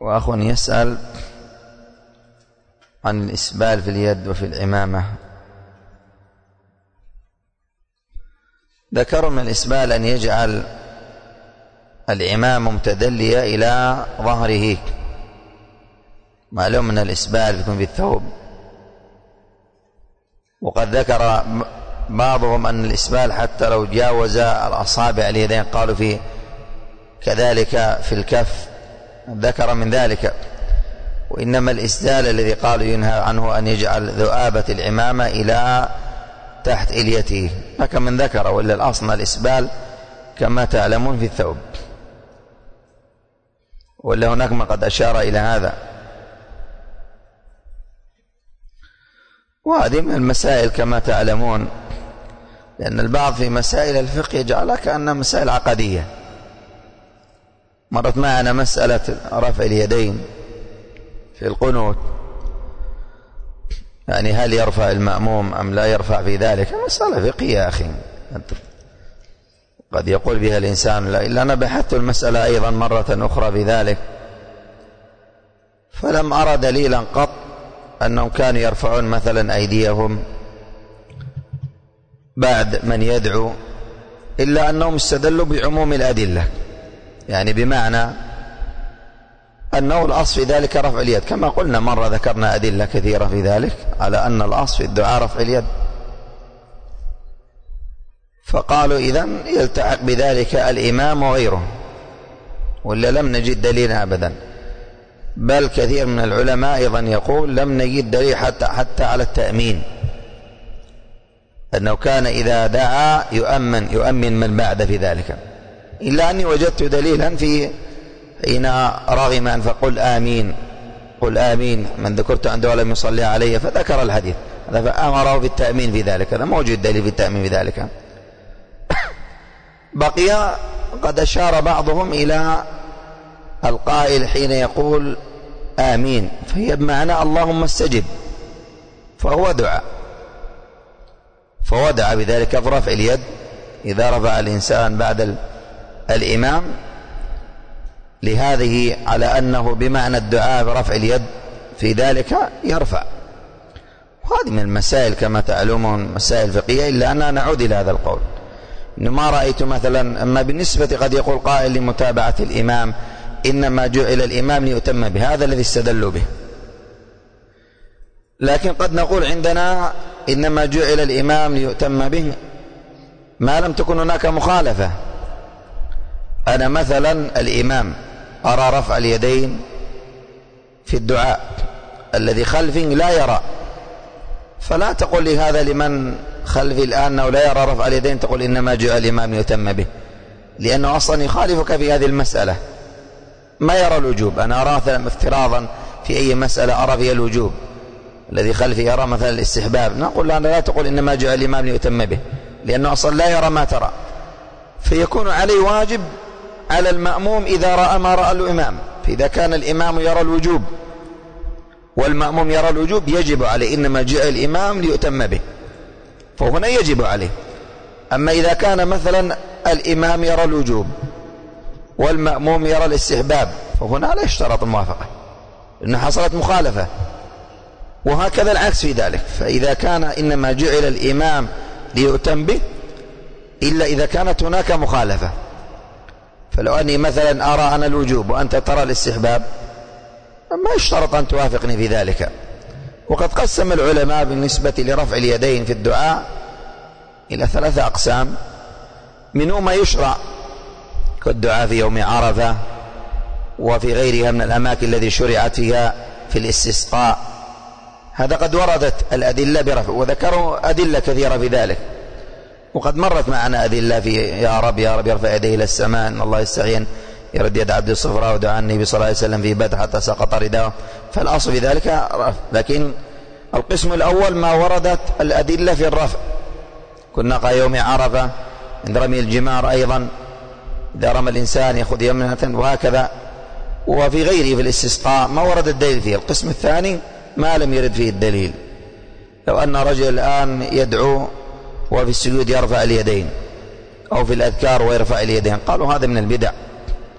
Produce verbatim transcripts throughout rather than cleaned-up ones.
وأخ يسأل عن الإسبال في اليد وفي العمامة. ذكروا من الإسبال أن يجعل العمامة متدلية إلى ظهره، معلوم من الإسبال يكون في الثوب. وقد ذكر بعضهم أن الإسبال حتى لو جاوز الأصابع اليدين قالوا فيه كذلك في الكف، ذكر من ذلك. وإنما الإسدال الذي قالوا ينهى عنه أن يجعل ذؤابة العمامة إلى تحت إليته، هكذا من ذكر. وإلا الأصل الإسبال كما تعلمون في الثوب، ولا هناك من قد أشار إلى هذا. وهذه من المسائل كما تعلمون، لأن البعض في مسائل الفقه يجعلها كأنها مسائل عقدية. مرت معنا مسألة رفع اليدين في القنوت، يعني هل يرفع المأموم أم لا يرفع في ذلك؟ مسألة فقهية يا أخي، قد يقول بها الإنسان لا. إلا أنا بحثت المسألة أيضا مرة أخرى في ذلك، فلم أرى دليلا قط أنهم كانوا يرفعون مثلا أيديهم بعد من يدعو، إلا أنهم استدلوا بعموم الأدلة، يعني بمعنى أنه الأصل في ذلك رفع اليد، كما قلنا مرة ذكرنا أدلة كثيرة في ذلك على أن الأصل في الدعاء رفع اليد. فقالوا إذن يلتحق بذلك الإمام وغيره، ولا لم نجد دليلا أبدا. بل كثير من العلماء أيضا يقول لم نجد دليل حتى, حتى على التأمين، أنه كان إذا دعا يؤمن يؤمن من بعد في ذلك، إلا أني وجدت دليلا في حين رغم أن فقل آمين قل آمين من ذكرت عنده ولم يصلي عليه، فذكر الحديث هذا فأمره بالتأمين في ذلك، هذا موجود دليل في التأمين في ذلك. بقي قد أشار بعضهم إلى القائل حين يقول آمين فهي بمعنى اللهم استجب، فهو دعاء، فهو دعا بذلك برفع اليد إذا رفع الإنسان بعد الإمام، لهذه على أنه بمعنى الدعاء برفع اليد في ذلك يرفع. وهذه من المسائل كما تعلمون مسائل فقهية، إلا أننا نعود إلى هذا القول إنه ما رأيت مثلا. أما بالنسبة قد يقول قائل لمتابعة الإمام إنما جعل الإمام ليؤتم به، هذا الذي استدلوا به. لكن قد نقول عندنا إنما جعل الإمام ليؤتم به ما لم تكن هناك مخالفة. أنا مثلا الإمام أرى رفع اليدين في الدعاء، الذي خلفي لا يرى، فلا تقول لي هذا لمن خلفي الآن أنه لا يرى رفع اليدين تقول إنما جعل الإمام ليؤتم به، لأنه أصلا يخالفك في هذه المسألة، ما يرى الوجوب. أنا أرى مثلا افتراضا في أي مسألة أرى فيها الوجوب، الذي خلفي يرى مثلا الاستحباب، نقول لا, لا تقول إنما جعل الإمام ليؤتم به، لأنه أصلا لا يرى ما ترى، فيكون عليه واجب على المأموم إذا رأى ما رأى الإمام. فإذا كان الإمام يرى الوجوب والمأموم يرى الوجوب يجب عليه إنما جعل الإمام ليؤتم به، فهنا يجب عليه. أما إذا كان مثلا الإمام يرى الوجوب والمأموم يرى الاستحباب فهنا لا يشترط الموافقة، لأن حصلت مخالفة. وهكذا العكس في ذلك، فإذا كان إنما جعل الإمام ليؤتم به إلا إذا كانت هناك مخالفة. فلو أني مثلا أرى أنا الوجوب وأنت ترى الاستحباب ما يشترط أن توافقني في ذلك. وقد قسم العلماء بالنسبة لرفع اليدين في الدعاء إلى ثلاثة أقسام، منه ما يشرع كالدعاء في يوم عرفة وفي غيرها من الأماكن التي شرعت فيها في الاستسقاء، هذا قد وردت الأدلة برفع، وذكروا أدلة كثيرة في ذلك. وقد مرت معنا أدلة في يا رب يا رب يرفع يديه إلى السماء إن الله يستعين يرد يد عبد الصفراء ودعا النبي صلى الله عليه وسلم في بدر حتى سقط رداءه، فالأصل في ذلك رفع. لكن القسم الأول ما وردت الأدلة في الرفع، كنا يوم عرفة عند رمي الجمار أيضا إذا رمى الإنسان يأخذ يمنة وهكذا، وفي غيره في الاستسقاء ما ورد الدليل فيه. القسم الثاني ما لم يرد فيه الدليل، لو أن رجل الآن يدعو وفي السجود يرفع اليدين أو في الأذكار ويرفع اليدين قالوا هذا من البدع،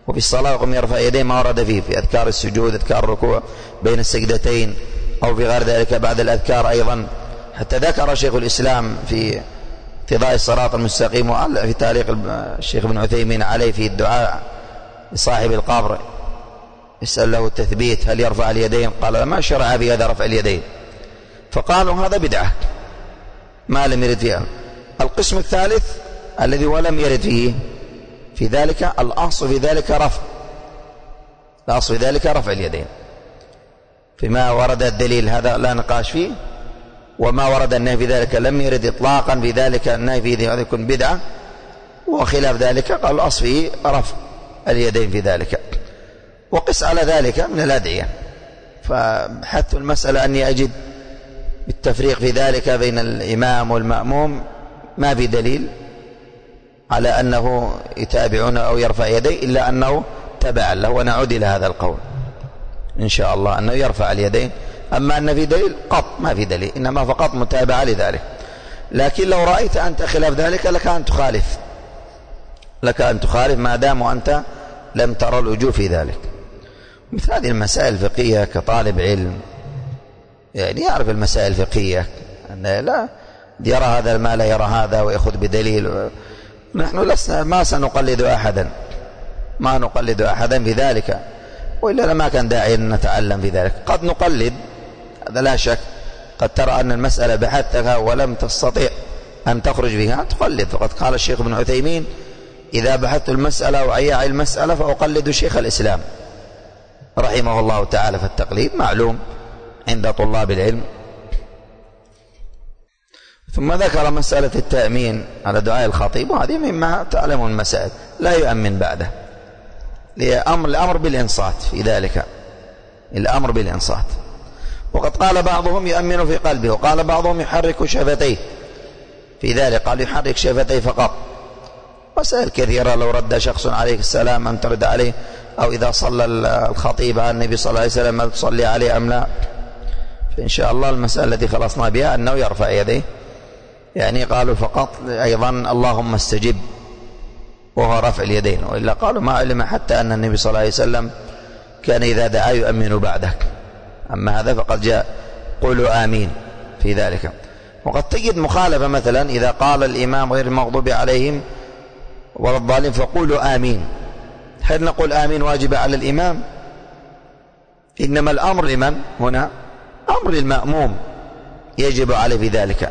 وفي الصلاة يقوم يرفع يديه ما ورد فيه في أذكار السجود، أذكار الركوع بين السجدتين، أو في غير ذلك بعد الأذكار أيضا. حتى ذكر شيخ الإسلام في اقتضاء الصراط المستقيم وفي تعليق الشيخ ابن عثيمين عليه في الدعاء لصاحب القبر يسأل له التثبيت هل يرفع اليدين، قال ما شرع في هذا رفع اليدين، فقالوا هذا بدعة ما لم يرد فيها. القسم الثالث الذي ولم يرد فيه في ذلك الأصل في ذلك رفع الأصل في ذلك رفع اليدين، فيما ورد الدليل هذا لا نقاش فيه، وما ورد النهي في ذلك لم يرد إطلاقا في ذلك النهي فيه هذا يكون بدعة، وخلاف ذلك قال الأصل فيه رفع اليدين في ذلك. وقس على ذلك من الأدعية، فحث المسألة أني أجد بالتفريق في ذلك بين الإمام والمأموم ما في دليل على أنه يتابعون أو يرفع يديه إلا أنه تبع له، ونعود إلى هذا القول إن شاء الله أنه يرفع اليدين. أما أن في دليل قط ما في دليل، إنما فقط متابعة لذلك. لكن لو رأيت أنت خلاف ذلك لك أن تخالف لك أن تخالف ما دام وأنت لم ترى الوجوه في ذلك. مثل هذه المسائل الفقهية كطالب علم يعني يعرف المسائل الفقهية أن لا يرى هذا ما لا يرى هذا ويأخذ بدليل. نحن لسنا ما سنقلد أحدا ما نقلد أحدا في ذلك، وإلا ما كان داعي أن نتعلم في ذلك. قد نقلد هذا لا شك، قد ترى أن المسألة بحثتها ولم تستطيع أن تخرج بها تقلد. فقد قال الشيخ ابن عثيمين إذا بحثت المسألة وعياء المسألة فأقلد شيخ الإسلام رحمه الله تعالى، فالتقليد معلوم عند طلاب العلم. ثم ذكر مسألة التأمين على دعاء الخطيب، وهذه مما تعلمون المسائل لا يؤمن بعده، الأمر بالإنصات في ذلك، الأمر بالإنصات. وقد قال بعضهم يؤمن في قلبه، وقال بعضهم يحرك شفتيه في ذلك، قال يحرك شفتيه فقط. مسائل كثيرة لو رد شخص عليه السلام أن ترد عليه، أو إذا صلى الخطيب على النبي صلى الله عليه وسلم هل تصلي عليه أم لا. فإن شاء الله المسألة التي خلصنا بها أنه يرفع يديه، يعني قالوا فقط أيضا اللهم استجب وهو رفع اليدين، وإلا قالوا ما علم حتى أن النبي صلى الله عليه وسلم كان إذا دعا يؤمن بعده. أما هذا فقد جاء قولوا آمين في ذلك. وقد تجد مخالفة، مثلا إذا قال الإمام غير المغضوب عليهم ولا الضالين فقولوا آمين، هل نقول آمين واجبة على الإمام؟ إنما الأمر لمن هنا؟ أمر المأموم يجب عليه في ذلك.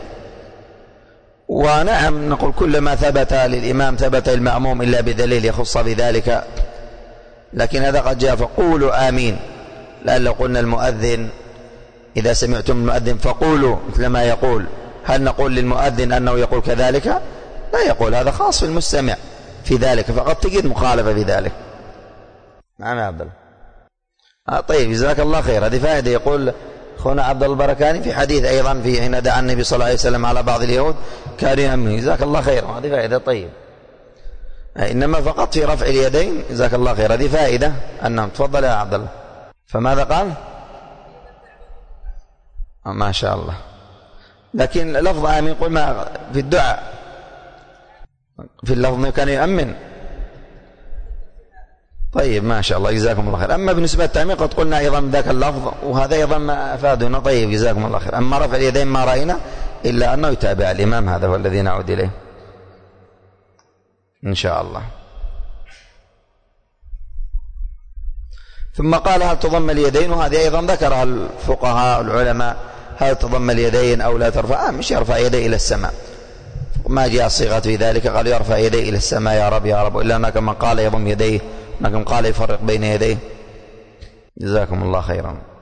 ونعم نقول كل ما ثبت للإمام ثبت المأموم إلا بدليل يخص بذلك، لكن هذا قد جاء فقولوا آمين، لأن لو قلنا المؤذن إذا سمعتم المؤذن فقولوا مثل ما يقول، هل نقول للمؤذن أنه يقول كذلك؟ لا يقول، هذا خاص بالمستمع في ذلك، فقد تجد مخالفة في ذلك. نعم يا عبد الله. آه طيب جزاك الله خير. هذه فائدة. يقول أخونا عبد الله البركاني في حديث أيضا في حين دعا النبي صلى الله عليه وسلم على بعض اليهود كان يؤمن. جزاك الله خير. هذه فائدة. طيب إنما فقط في رفع اليدين. جزاك الله خير. هذه فائدة. أنهم تفضل يا عبد الله. فماذا قال؟ ما شاء الله. لكن لفظ آمين قل ما في الدعاء في اللفظ كان يؤمن. طيب ما شاء الله جزاكم الله خير. أما بالنسبة للتأمين قد قلنا أيضا ذاك اللفظ، وهذا أيضا ما أفادنا. طيب جزاكم الله خير. أما رفع اليدين ما رأينا إلا أنه يتابع الإمام، هذا هو الذي نعود إليه إن شاء الله. ثم قال هل تضم اليدين، وهذه أيضا ذكرها الفقهاء العلماء، هل تضم اليدين أو لا ترفع؟ آه مش يرفع يديه إلى السماء، ما جاء صيغة في ذلك قال يرفع يديه إلى السماء يا رب يا رب، إلا هناك من قال يضم يديه، هناك من قال يفرق بين يديه. جزاكم الله خيرا.